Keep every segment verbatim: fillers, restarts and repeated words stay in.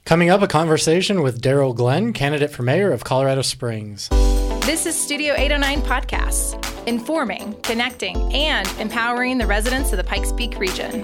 Coming up, a conversation with Daryl Glenn, candidate for mayor of Colorado Springs. This is Studio eight oh nine Podcasts, informing, connecting, and empowering the residents of the Pikes Peak region.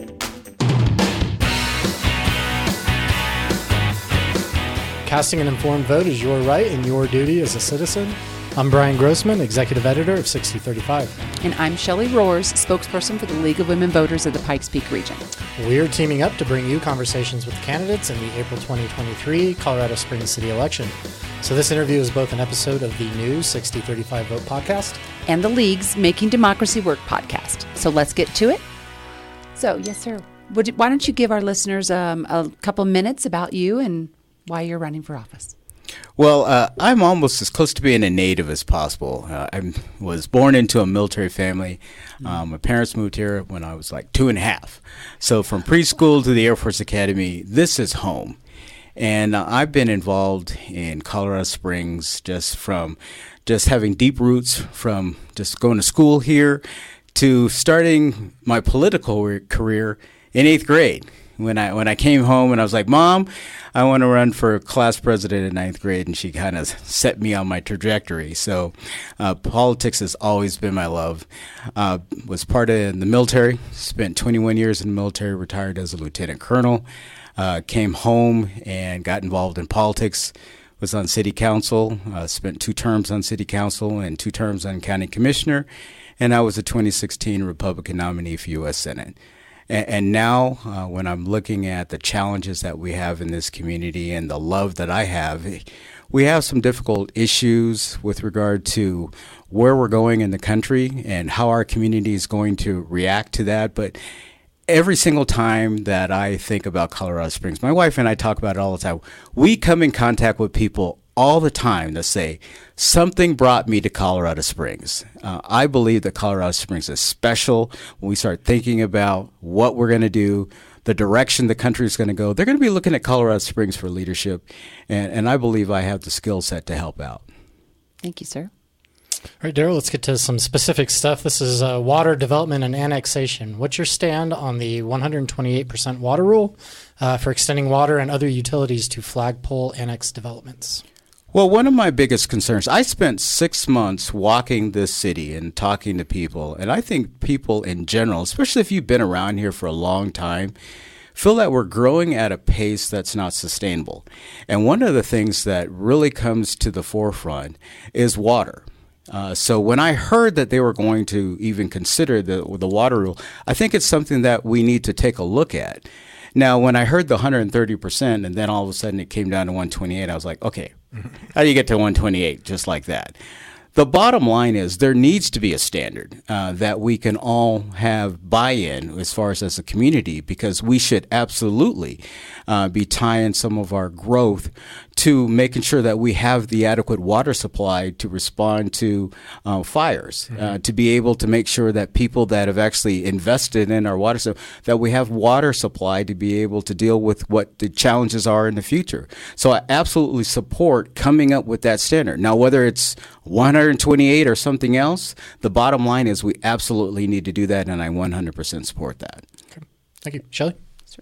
Casting an informed vote is your right and your duty as a citizen. I'm Brian Grossman, executive editor of sixty thirty-five. And I'm Shelley Roars, spokesperson for the League of Women Voters of the Pikes Peak region. We're teaming up to bring you conversations with candidates in the April twenty twenty-three Colorado Springs city election. So this interview is both an episode of the new sixty thirty-five Vote podcast and the League's Making Democracy Work podcast. So let's get to it. So, yes, sir. Would you, why don't you give our listeners um, a couple minutes about you and why you're running for office? Well, uh, I'm almost as close to being a native as possible. Uh, I was born into a military family. Um, my parents moved here when I was like two and a half. So from preschool to the Air Force Academy, this is home. And uh, I've been involved in Colorado Springs just from just having deep roots from just going to school here to starting my political career in eighth grade. When I when I came home and I was like, Mom, I want to run for class president in ninth grade, and she kind of set me on my trajectory. So uh, politics has always been my love. Uh, was part of the military, spent twenty-one years in the military, retired as a lieutenant colonel, uh, came home and got involved in politics, was on city council, uh, spent two terms on city council and two terms on county commissioner, and I was a twenty sixteen Republican nominee for U S Senate. And now, uh, when I'm looking at the challenges that we have in this community and the love that I have, we have some difficult issues with regard to where we're going in the country and how our community is going to react to that. But every single time that I think about Colorado Springs, my wife and I talk about it all the time. We come in contact with people all the time that say, something brought me to Colorado Springs. Uh, I believe that Colorado Springs is special. When we start thinking about what we're going to do, the direction the country is going to go, they're going to be looking at Colorado Springs for leadership. And, and I believe I have the skill set to help out. Thank you, sir. All right, Daryl, let's get to some specific stuff. This is uh, water development and annexation. What's your stand on the one hundred twenty-eight percent water rule uh, for extending water and other utilities to flagpole annex developments? Well, one of my biggest concerns, I spent six months walking this city and talking to people, and I think people in general, especially if you've been around here for a long time, feel that we're growing at a pace that's not sustainable. And one of the things that really comes to the forefront is water. Uh, so when I heard that they were going to even consider the, the water rule, I think it's something that we need to take a look at. Now, when I heard the one hundred thirty percent and then all of a sudden it came down to one twenty-eight, I was like, okay, how do you get to one twenty-eight just like that? The bottom line is there needs to be a standard uh, that we can all have buy-in as far as as a community, because we should absolutely uh, be tying some of our growth to making sure that we have the adequate water supply to respond to uh, fires, mm-hmm. uh, to be able to make sure that people that have actually invested in our water, so that we have water supply to be able to deal with what the challenges are in the future. So I absolutely support coming up with that standard. Now, whether it's one hundred twenty-eight or something else, the bottom line is we absolutely need to do that, and I one hundred percent support that. Okay. Thank you. Shelley?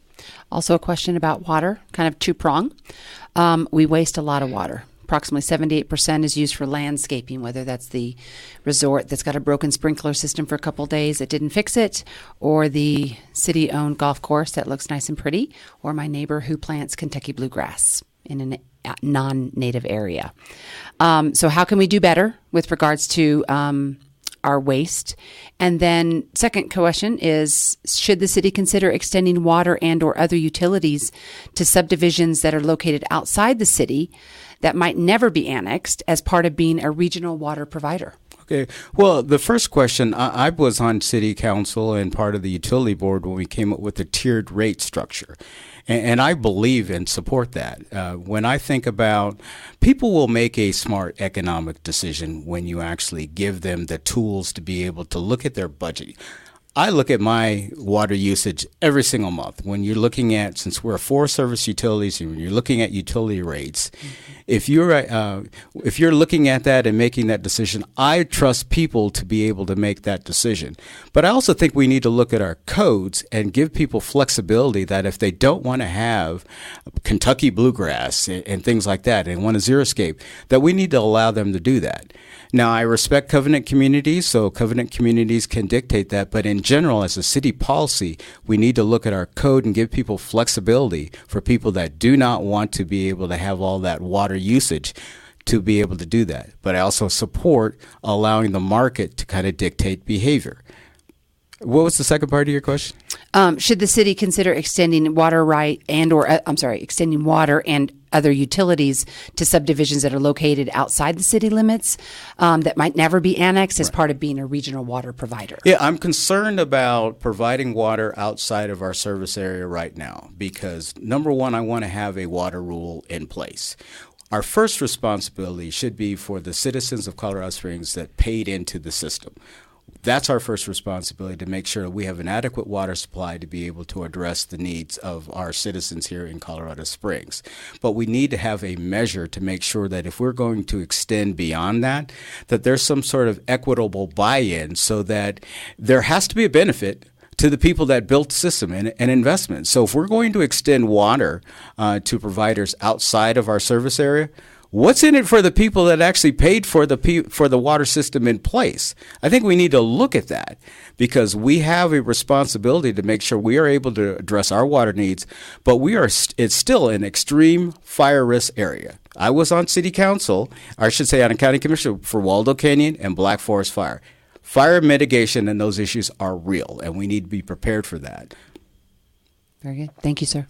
Also a question about water, kind of two-prong. Um, we waste a lot of water. Approximately seventy-eight percent is used for landscaping, whether that's the resort that's got a broken sprinkler system for a couple days that didn't fix it, or the city-owned golf course that looks nice and pretty, or my neighbor who plants Kentucky bluegrass in a non-native area. Um, so how can we do better with regards to um, our waste? And then second question is, should the city consider extending water and or other utilities to subdivisions that are located outside the city that might never be annexed as part of being a regional water provider? Okay. Well, the first question, I, I was on city council and part of the utility board when we came up with the tiered rate structure. And, and I believe and support that. Uh, when I think about, people will make a smart economic decision when you actually give them the tools to be able to look at their budget. I look at my water usage every single month. When you're looking at, since we're four service utilities, and when you're looking at utility rates, mm-hmm. if you're uh, if you're looking at that and making that decision, I trust people to be able to make that decision. But I also think we need to look at our codes and give people flexibility that if they don't want to have Kentucky bluegrass and, and things like that and want a xeriscape, that we need to allow them to do that. Now, I respect covenant communities, so covenant communities can dictate that. But in general, as a city policy, we need to look at our code and give people flexibility for people that do not want to be able to have all that water usage to be able to do that. But I also support allowing the market to kind of dictate behavior. What was the second part of your question? Um, should the city consider extending water right and or uh, I'm sorry, extending water and other utilities to subdivisions that are located outside the city limits um, that might never be annexed as right. part of being a regional water provider? Yeah, I'm concerned about providing water outside of our service area right now because, number one, I want to have a water rule in place. Our first responsibility should be for the citizens of Colorado Springs that paid into the system. That's our first responsibility, to make sure we have an adequate water supply to be able to address the needs of our citizens here in Colorado Springs. But we need to have a measure to make sure that if we're going to extend beyond that, that there's some sort of equitable buy-in so that there has to be a benefit to the people that built the system and, and investment. So if we're going to extend water uh, to providers outside of our service area, what's in it for the people that actually paid for the pe- for the water system in place? I think we need to look at that because we have a responsibility to make sure we are able to address our water needs, but we are st- it's still an extreme fire risk area. I was on city council, or I should say on a county commission for Waldo Canyon and Black Forest Fire. Fire mitigation and those issues are real, and we need to be prepared for that. Very good. Thank you, sir.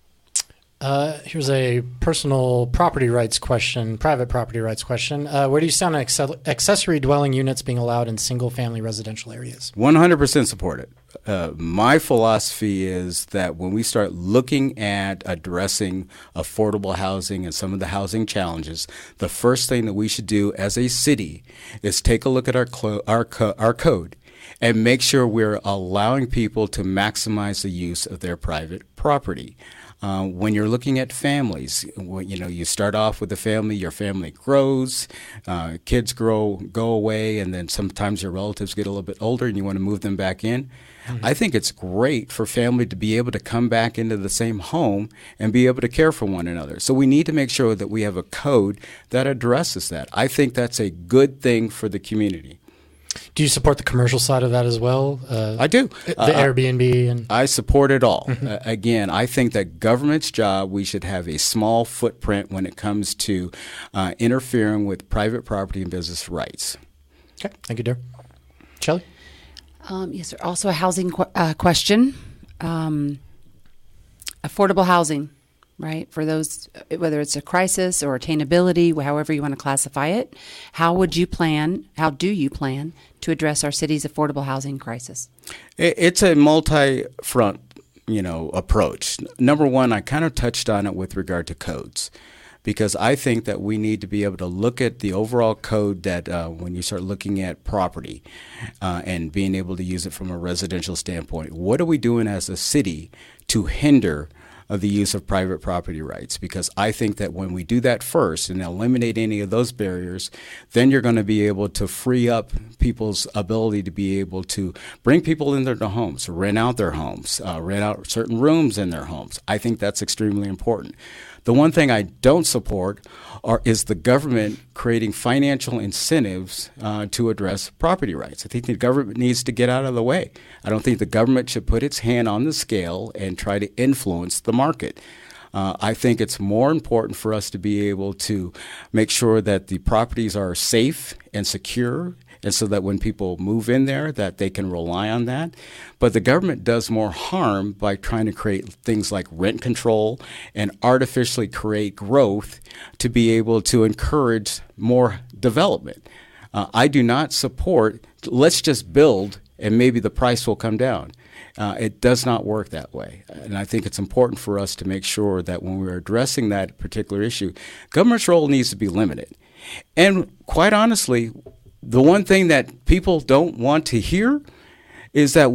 Uh, here's a personal property rights question, private property rights question. Uh, where do you stand on ex- accessory dwelling units being allowed in single-family residential areas? one hundred percent support it. Uh, my philosophy is that when we start looking at addressing affordable housing and some of the housing challenges, the first thing that we should do as a city is take a look at our clo- our, co- our code and make sure we're allowing people to maximize the use of their private property. Uh, when you're looking at families, you know, you start off with a family, your family grows, uh, kids grow, go away, and then sometimes your relatives get a little bit older and you want to move them back in. Mm-hmm. I think it's great for family to be able to come back into the same home and be able to care for one another. So we need to make sure that we have a code that addresses that. I think that's a good thing for the community. Do you support the commercial side of that as well? Uh, I do. The uh, Airbnb and I support it all. Mm-hmm. Uh, again, I think that government's job, we should have a small footprint when it comes to uh, interfering with private property and business rights. Okay. Thank you, Darryl. Shelley? Um, yes, sir. Also a housing qu- uh, question. Um, affordable housing, right? For those, whether it's a crisis or attainability, however you want to classify it, how would you plan, how do you plan to address our city's affordable housing crisis? It's a multi-front, you know, approach. Number one, I kind of touched on it with regard to codes, because I think that we need to be able to look at the overall code that uh, when you start looking at property uh, and being able to use it from a residential standpoint, what are we doing as a city to hinder of the use of private property rights? Because I think that when we do that first and eliminate any of those barriers, then you're going to be able to free up people's ability to be able to bring people into their homes, rent out their homes, uh, rent out certain rooms in their homes. I think that's extremely important. The one thing I don't support are, is the government creating financial incentives uh, to address property rights. I think the government needs to get out of the way. I don't think the government should put its hand on the scale and try to influence the market. Uh, I think it's more important for us to be able to make sure that the properties are safe and secure, and so that when people move in there, that they can rely on that. But the government does more harm by trying to create things like rent control and artificially create growth to be able to encourage more development. Uh, I do not support, let's just build and maybe the price will come down. Uh, it does not work that way. And I think it's important for us to make sure that when we're addressing that particular issue, government's role needs to be limited. And quite honestly, the one thing that people don't want to hear is that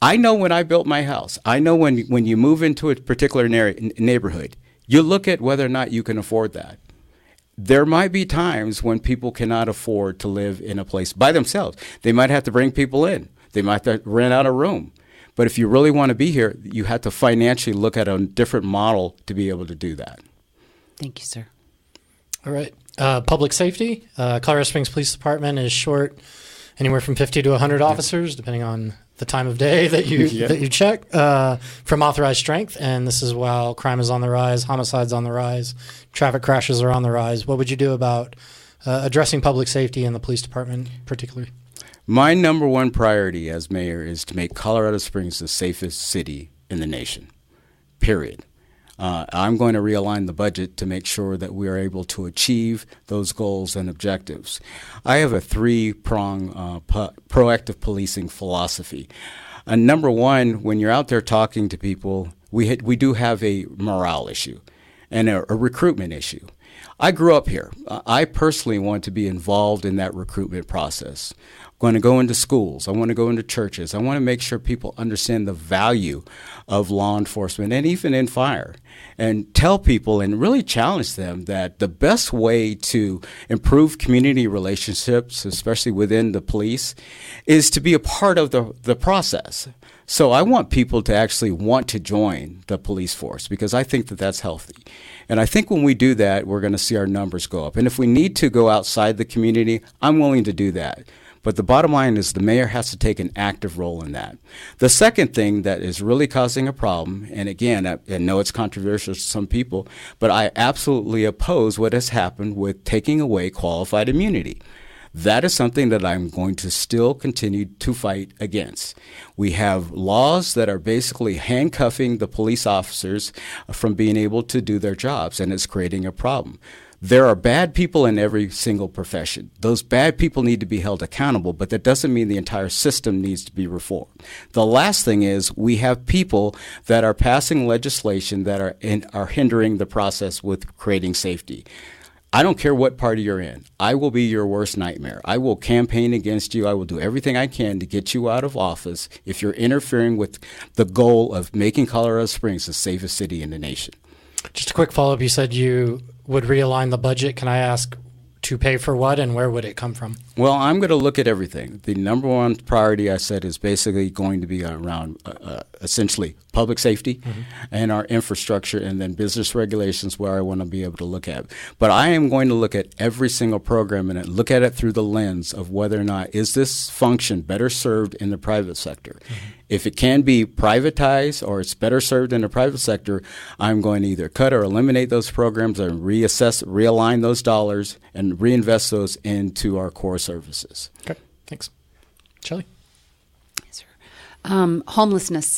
I know when I built my house, I know when, when you move into a particular na- neighborhood, you look at whether or not you can afford that. There might be times when people cannot afford to live in a place by themselves. They might have to bring people in. They might have to rent out a room. But if you really want to be here, you have to financially look at a different model to be able to do that. Thank you, sir. All right. Uh, public safety. Uh, Colorado Springs Police Department is short anywhere from fifty to one hundred officers, depending on the time of day that you yeah. that you check, uh, from authorized strength. And this is while crime is on the rise, homicides on the rise, traffic crashes are on the rise. What would you do about uh, addressing public safety in the police department particularly? My number one priority as mayor is to make Colorado Springs the safest city in the nation, period. Uh, I'm going to realign the budget to make sure that we are able to achieve those goals and objectives. I have a three-prong uh, po- proactive policing philosophy. Uh, number one, when you're out there talking to people, we ha- we do have a morale issue and a, a recruitment issue. I grew up here. Uh, I personally want to be involved in that recruitment process. I'm going to go into schools. I want to go into churches. I want to make sure people understand the value of law enforcement and even in fire, and tell people and really challenge them that the best way to improve community relationships, especially within the police, is to be a part of the, the process. So I want people to actually want to join the police force because I think that that's healthy. And I think when we do that, we're going to see our numbers go up. And if we need to go outside the community, I'm willing to do that. But the bottom line is the mayor has to take an active role in that. The second thing that is really causing a problem, and again, I, I know it's controversial to some people, but I absolutely oppose what has happened with taking away qualified immunity. That is something that I'm going to still continue to fight against. We have laws that are basically handcuffing the police officers from being able to do their jobs, and it's creating a problem. There are bad people in every single profession. Those bad people need to be held accountable, but that doesn't mean the entire system needs to be reformed. The last thing is we have people that are passing legislation that are in, are hindering the process with creating safety. I don't care what party you're in. I will be your worst nightmare. I will campaign against you. I will do everything I can to get you out of office if you're interfering with the goal of making Colorado Springs the safest city in the nation. Just a quick follow-up. You said you would realign the budget. Can I ask to pay for what, and where would it come from? Well, I'm going to look at everything. The number one priority, I said, is basically going to be around uh, uh, essentially public safety mm-hmm. and our infrastructure, and then business regulations where I want to be able to look at. But I am going to look at every single program and look at it through the lens of whether or not is this function better served in the private sector. Mm-hmm. If it can be privatized or it's better served in the private sector, I'm going to either cut or eliminate those programs and reassess, realign those dollars and reinvest those into our core services. Okay, thanks. Shelley? Yes, sir. Um, homelessness,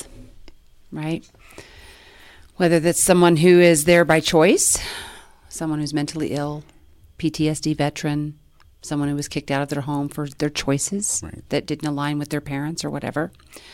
right? Whether that's someone who is there by choice, someone who's mentally ill, P T S D veteran, someone who was kicked out of their home for their choices right. that didn't align with their parents or whatever.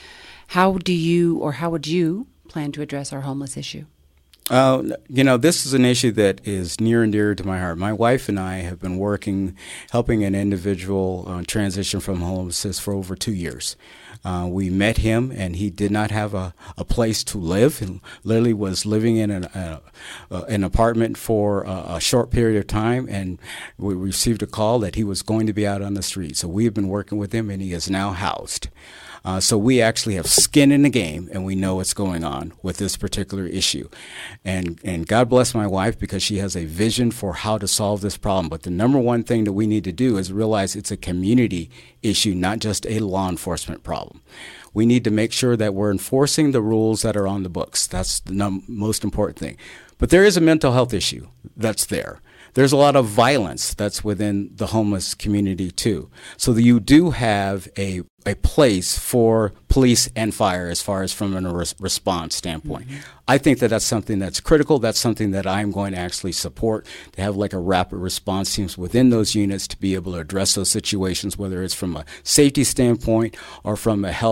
How do you, or how would you plan to address our homeless issue? Uh, you know, this is an issue that is near and dear to my heart. My wife and I have been working, helping an individual uh, transition from homelessness for over two years. Uh, we met him, and he did not have a, a place to live. He literally was living in an, uh, uh, an apartment for a, a short period of time, and we received a call that he was going to be out on the street. So we have been working with him, and he is now housed. Uh, so we actually have skin in the game, and we know what's going on with this particular issue. And and God bless my wife because she has a vision for how to solve this problem. But the number one thing that we need to do is realize it's a community issue, not just a law enforcement problem. We need to make sure that we're enforcing the rules that are on the books. That's the num- most important thing. But there is a mental health issue that's there. There's a lot of violence that's within the homeless community too. So that you do have a a place for police and fire as far as from a res- response standpoint. Mm-hmm. I think that that's something that's critical. That's something that I'm going to actually support, to have like a rapid response teams within those units to be able to address those situations, whether it's from a safety standpoint or from a health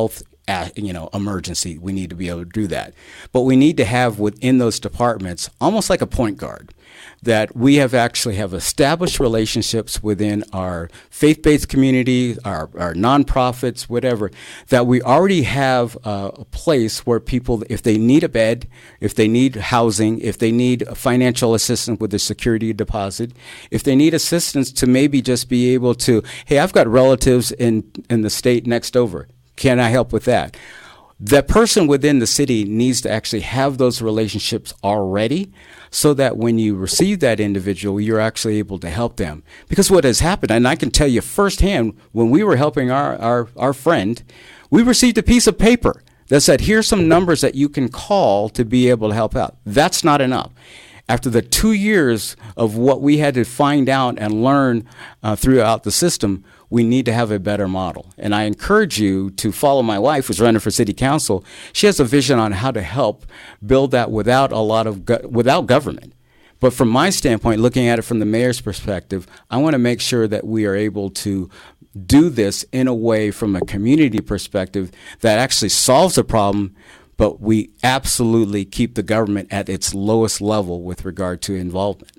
uh, you know, emergency. We need to be able to do that. But we need to have within those departments almost like a point guard, that we have actually have established relationships within our faith-based community, our, our nonprofits, whatever, that we already have uh, a place where people, if they need a bed, if they need housing, if they need financial assistance with a security deposit, if they need assistance to maybe just be able to, hey, I've got relatives in, in the state next over. Can I help with that? That person within the city needs to actually have those relationships already, so that when you receive that individual, you're actually able to help them. Because what has happened, and I can tell you firsthand, when we were helping our, our, our friend, we received a piece of paper that said, here's some numbers that you can call to be able to help out. That's not enough. After the two years of what we had to find out and learn uh, throughout the system, we need to have a better model. And I encourage you to follow my wife, who's running for city council. She has a vision on how to help build that without a lot of go- without government. But from my standpoint, looking at it from the mayor's perspective, I want to make sure that we are able to do this in a way from a community perspective that actually solves the problem, but we absolutely keep the government at its lowest level with regard to involvement.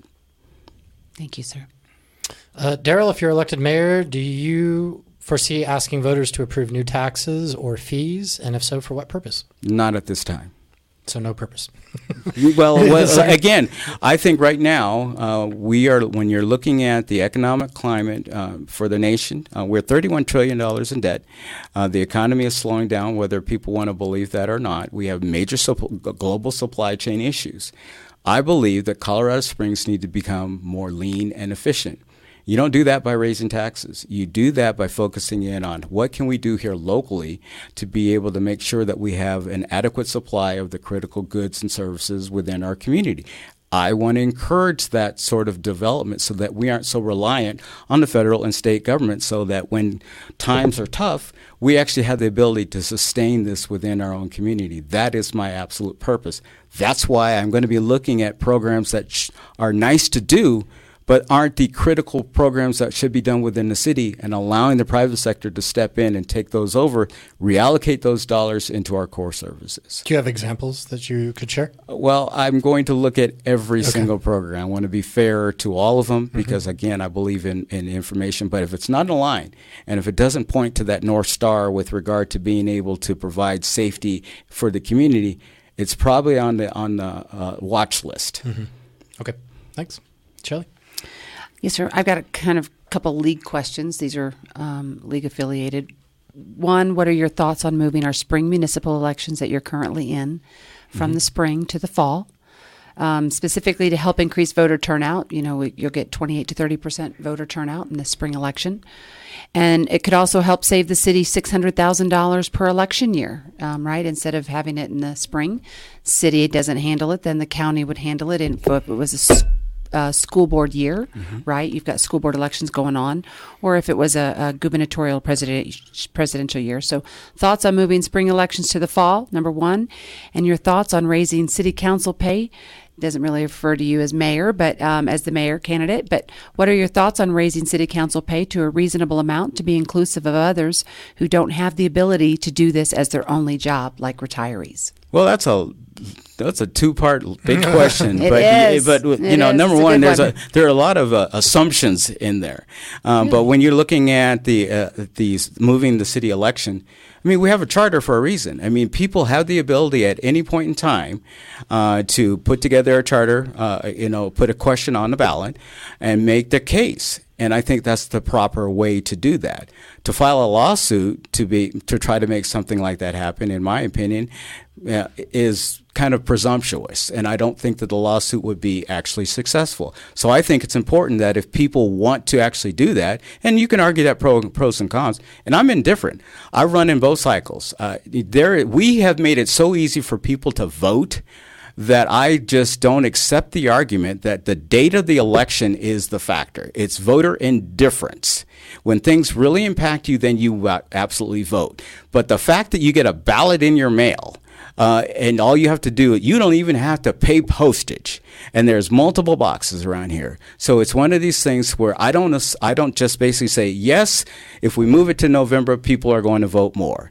Thank you, sir. Uh, Daryl, if you're elected mayor, do you foresee asking voters to approve new taxes or fees? And if so, for what purpose? Not at this time. So no purpose. well, well again, I think right now uh, we are, when you're looking at the economic climate uh, for the nation, uh, we're thirty-one trillion dollars in debt. Uh, the economy is slowing down, whether people want to believe that or not. We have major supp- global supply chain issues. I believe that Colorado Springs need to become more lean and efficient. You don't do that by raising taxes. You do that by focusing in on what can we do here locally to be able to make sure that we have an adequate supply of the critical goods and services within our community. I want to encourage that sort of development so that we aren't so reliant on the federal and state government, so that when times are tough, we actually have the ability to sustain this within our own community. That is my absolute purpose. That's why I'm going to be looking at programs that sh- are nice to do, but aren't the critical programs that should be done within the city, and allowing the private sector to step in and take those over, reallocate those dollars into our core services. Do you have examples that you could share? Well, I'm going to look at every Okay. single program. I want to be fair to all of them because, Mm-hmm. again, I believe in, in information. But if it's not in line, and if it doesn't point to that North Star with regard to being able to provide safety for the community, it's probably on the on the uh, watch list. Mm-hmm. Okay, thanks. Shelley? Yes, sir. I've got a kind of couple league questions. These are um, league affiliated. One, what are your thoughts on moving our spring municipal elections that you're currently in from mm-hmm. the spring to the fall, um, specifically to help increase voter turnout? You know, we, you'll get twenty-eight to thirty percent voter turnout in the spring election. And it could also help save the city six hundred thousand dollars per election year, um, right? Instead of having it in the spring, city doesn't handle it, then the county would handle it. And if it was a Uh, school board year, mm-hmm. right? You've got school board elections going on, or if it was a, a gubernatorial president, presidential year. So thoughts on moving spring elections to the fall, number one, and your thoughts on raising city council pay. Doesn't really refer to you as mayor, but um, as the mayor candidate. But what are your thoughts on raising city council pay to a reasonable amount to be inclusive of others who don't have the ability to do this as their only job, like retirees? Well, that's a that's a two-part big question. It but is. but you It know, is. number It's a one, good there's one. a there are a lot of uh, assumptions in there. Um, but when you're looking at the uh, these moving the city election, I mean, we have a charter for a reason. I mean, people have the ability at any point in time uh, to put together a charter, uh, you know, put a question on the ballot, and make the case. And I think that's the proper way to do that. To file a lawsuit to be to try to make something like that happen, in my opinion, uh, is kind of presumptuous. And I don't think that the lawsuit would be actually successful. So I think it's important that if people want to actually do that, and you can argue that pro, pros and cons, and I'm indifferent. I run in both cycles. Uh, there, we have made it so easy for people to vote that I just don't accept the argument that the date of the election is the factor. It's voter indifference. When things really impact you, then you uh, absolutely vote. But the fact that you get a ballot in your mail, uh, and all you have to do, you don't even have to pay postage. And there's multiple boxes around here. So it's one of these things where I don't, I don't just basically say, yes, if we move it to November, people are going to vote more.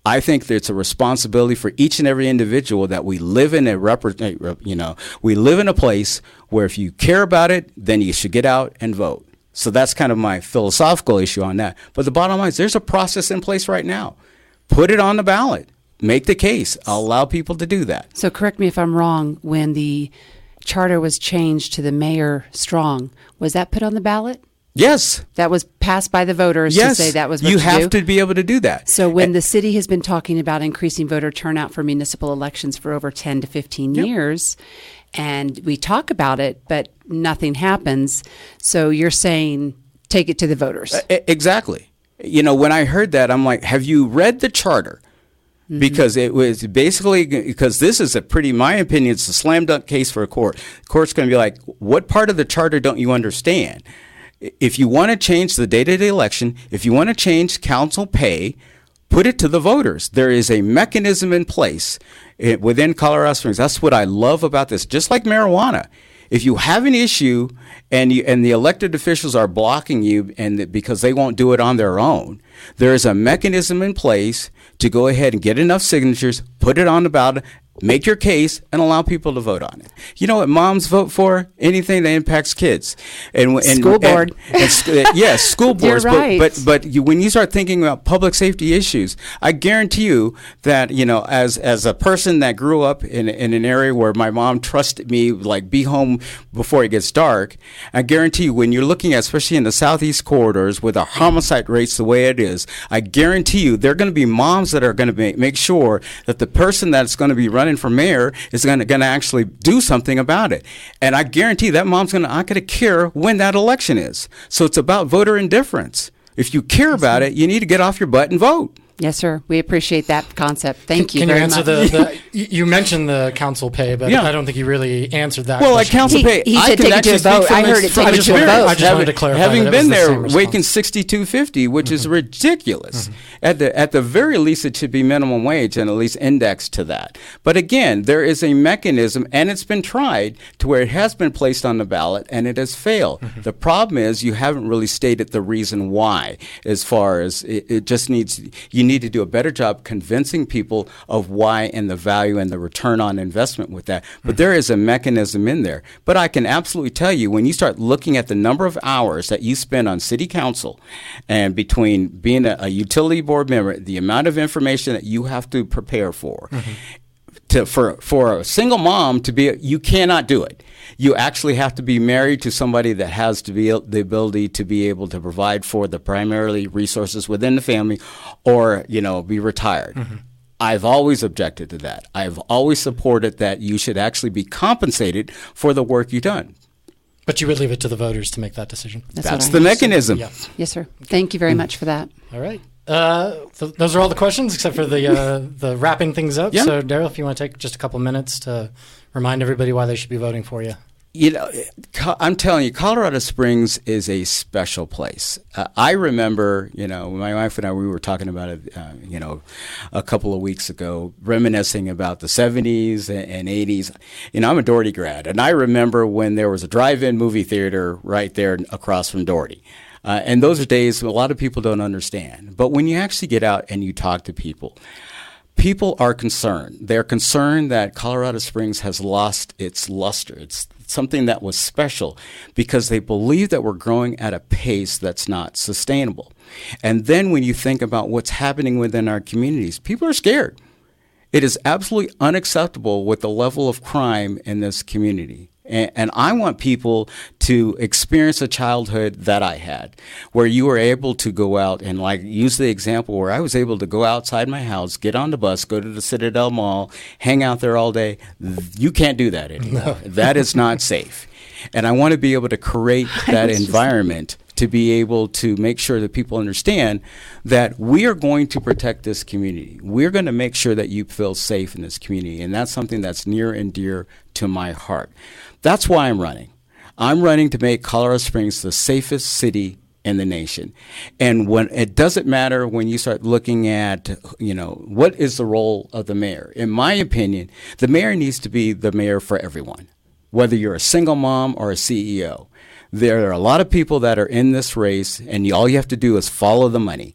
I think that it's a responsibility for each and every individual that we live in a rep- you know, we live in a place where if you care about it, then you should get out and vote. So that's kind of my philosophical issue on that. But the bottom line is there's a process in place right now. Put it on the ballot. Make the case. I'll allow people to do that. So correct me if I'm wrong, when the charter was changed to the mayor strong, was that put on the ballot? Yes. That was passed by the voters yes. to say that was what you to have do? to be able to do that. So when and, the city has been talking about increasing voter turnout for municipal elections for over ten to fifteen yep. years, and we talk about it, but nothing happens. So you're saying take it to the voters. Uh, exactly. You know, when I heard that, I'm like, have you read the charter? Mm-hmm. Because it was basically, because this is a pretty, my opinion, it's a slam dunk case for a court. The court's going to be like, what part of the charter don't you understand? If you want to change the date of the election, if you want to change council pay, put it to the voters. There is a mechanism in place within Colorado Springs. That's what I love about this. Just like marijuana. If you have an issue and you, and the elected officials are blocking you and the, because they won't do it on their own, there is a mechanism in place to go ahead and get enough signatures, put it on the ballot, make your case, and allow people to vote on it. You know what moms vote for? Anything that impacts kids. And, and School board. And, and, yes, school boards. You're right. But, but, but you, when you start thinking about public safety issues, I guarantee you that, you know, as as a person that grew up in, in an area where my mom trusted me, like, be home before it gets dark, I guarantee you when you're looking at, especially in the southeast corridors with our homicide rates the way it is, I guarantee you there are going to be moms that are going to make, make sure that the person that's going to be running for mayor is going to going to actually do something about it. And I guarantee that mom's going to not going to care when that election is. So it's about voter indifference. If you care about it, you need to get off your butt and vote. Yes, sir. We appreciate that concept. Thank can, you can very you answer much. The, the, you mentioned the council pay, but yeah. I don't think you really answered that Well, question. at council He- pay, he I said can take it to actually a speak vote. from I heard it, ex- take from it to a experience. vote. I just wanted to clarify Having that it been was the there, same response. waking sixty-two fifty, which mm-hmm. is ridiculous. Mm-hmm. At the at the very least, it should be minimum wage and at least indexed to that. But again, there is a mechanism, and it's been tried to where it has been placed on the ballot, and it has failed. Mm-hmm. The problem is you haven't really stated the reason why. As far as it, it just needs, you need to do a better job convincing people of why and the value and the return on investment with that. But mm-hmm. there is a mechanism in there. But I can absolutely tell you, when you start looking at the number of hours that you spend on city council and between being a, a utility board member, the amount of information that you have to prepare for, mm-hmm. to, for, for a single mom to be, you cannot do it. You actually have to be married to somebody that has to be the ability to be able to provide for the primarily resources within the family, or, you know, be retired. Mm-hmm. I've always objected to that. I've always supported that you should actually be compensated for the work you've done. But you would leave it to the voters to make that decision. That's, That's what the I mechanism. Yeah. Yes, sir. Thank you very much for that. All right. Uh, th- those are all the questions except for the uh, the wrapping things up. Yeah. So, Daryl, if you want to take just a couple minutes to remind everybody why they should be voting for you. You know, I'm telling you, Colorado Springs is a special place. Uh, I remember, you know, my wife and I, we were talking about it, uh, you know, a couple of weeks ago, reminiscing about the seventies and eighties. You know, I'm a Doherty grad, and I remember when there was a drive-in movie theater right there across from Doherty. Uh, and those are days a lot of people don't understand. But when you actually get out and you talk to people, people are concerned. They're concerned that Colorado Springs has lost its luster. It's something that was special because they believe that we're growing at a pace that's not sustainable. And then when you think about what's happening within our communities, people are scared. It is absolutely unacceptable with the level of crime in this community. And, and I want people to experience a childhood that I had, where you were able to go out and, like, use the example where I was able to go outside my house, get on the bus, go to the Citadel Mall, hang out there all day. You can't do that anymore. No. That is not safe. And I want to be able to create that environment to be able to make sure that people understand that we are going to protect this community. We're going to make sure that you feel safe in this community. And that's something that's near and dear to my heart. That's why I'm running. I'm running to make Colorado Springs the safest city in the nation. And when it doesn't matter when you start looking at, you know, what is the role of the mayor? In my opinion, the mayor needs to be the mayor for everyone, whether you're a single mom or a C E O. There are a lot of people that are in this race, and all you have to do is follow the money.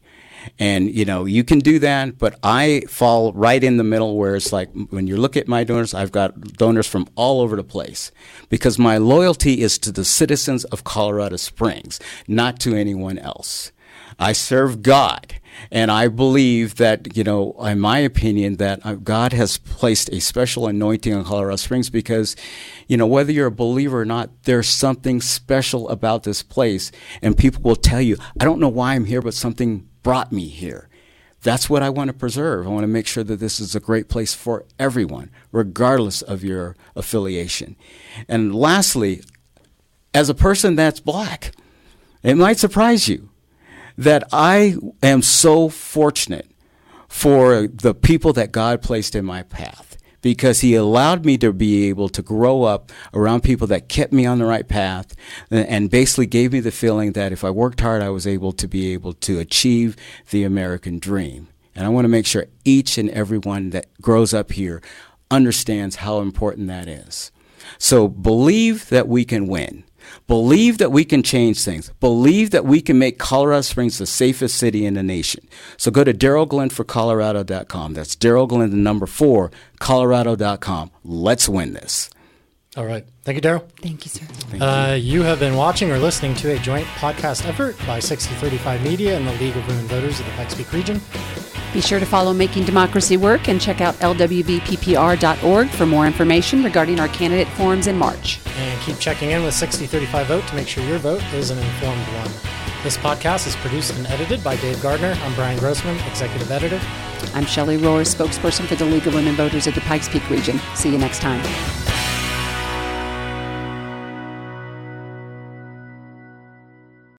And, you know, you can do that, but I fall right in the middle where it's like when you look at my donors, I've got donors from all over the place because my loyalty is to the citizens of Colorado Springs, not to anyone else. I serve God, and I believe that, you know, in my opinion, that God has placed a special anointing on Colorado Springs because, you know, whether you're a believer or not, there's something special about this place, and people will tell you, I don't know why I'm here, but something brought me here. That's what I want to preserve. I want to make sure that this is a great place for everyone, regardless of your affiliation. And lastly, as a person that's black, it might surprise you that I am so fortunate for the people that God placed in my path because he allowed me to be able to grow up around people that kept me on the right path and basically gave me the feeling that if I worked hard, I was able to be able to achieve the American dream. And I want to make sure each and every one that grows up here understands how important that is. So believe that we can win. Believe that we can change things. Believe that we can make Colorado Springs the safest city in the nation. So go to Darrell Glenn for Colorado dot com. That's Darrell Glenn, the number four, Colorado dot com. Let's win this. All right. Thank you, Darrell. Thank you, sir. Thank Uh, you. you have been watching or listening to a joint podcast effort by sixty thirty-five Media and the League of Women Voters of the Pikes Peak region. Be sure to follow Making Democracy Work and check out L W V P P R dot org for more information regarding our candidate forums in March. And keep checking in with sixty thirty-five Vote to make sure your vote is an informed one. This podcast is produced and edited by Dave Gardner. I'm Brian Grossman, Executive Editor. I'm Shelley Rohr, spokesperson for the League of Women Voters of the Pikes Peak region. See you next time.